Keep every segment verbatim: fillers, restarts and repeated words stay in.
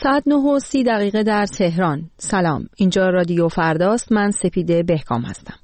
ساعت نه و سی دقیقه در تهران. سلام، اینجا رادیو فرداست. من سپیده بهکام هستم.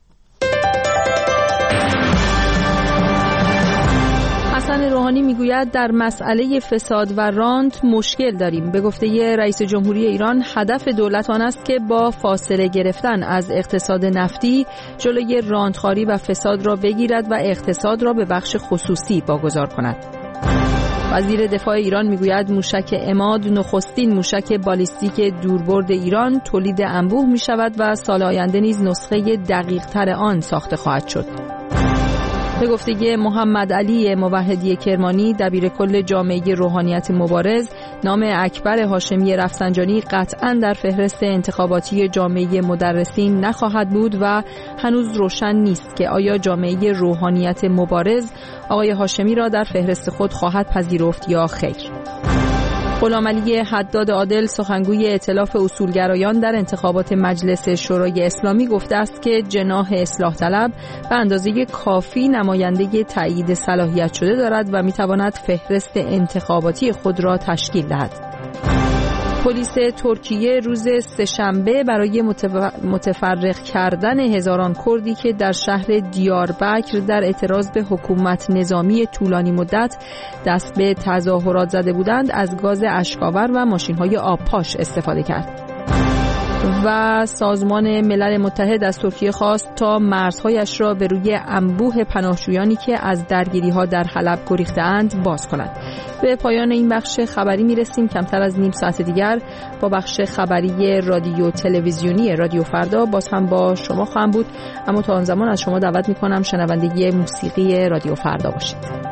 حسن روحانی میگوید در مسئله فساد و رانت مشکل داریم. به گفته رئیس جمهوری ایران هدف دولت آن است که با فاصله گرفتن از اقتصاد نفتی جلوی رانتخواری و فساد را بگیرد و اقتصاد را به بخش خصوصی واگذار کند. وزیر دفاع ایران میگوید موشک عماد نخستین موشک بالیستیک دوربرد ایران تولید انبوه می شود و سال آینده نیز نسخه دقیق تر آن ساخته خواهد شد. به گفته محمد علی موحدی کرمانی دبیر کل جامعه روحانیت مبارز، نام اکبر هاشمی رفسنجانی قطعاً در فهرست انتخاباتی جامعه مدرسین نخواهد بود و هنوز روشن نیست که آیا جامعه روحانیت مبارز آقای هاشمی را در فهرست خود خواهد پذیرفت یا خیر. غلامعلی حداد عادل سخنگوی ائتلاف اصولگرایان در انتخابات مجلس شورای اسلامی گفته است که جناح اصلاح طلب به اندازه کافی نماینده تایید صلاحیت شده دارد و میتواند فهرست انتخاباتی خود را تشکیل دهد. پلیس ترکیه روز سه‌شنبه برای متفرق کردن هزاران کردی که در شهر دیاربکر در اعتراض به حکومت نظامی طولانی مدت دست به تظاهرات زده بودند از گاز اشک‌آور و ماشین‌های آبپاش استفاده کرد. و سازمان ملل متحد از ترکیه خواست تا مرزهایش را به روی انبوه پناهجویانی که از درگیری‌ها در حلب گریخته‌اند باز کند. به پایان این بخش خبری میرسیم. کمتر از نیم ساعت دیگر با بخش خبری رادیو تلویزیونی رادیو فردا باز هم با شما خواهم بود، اما تا آن زمان از شما دعوت می‌کنم شنوندگی موسیقی رادیو فردا باشید.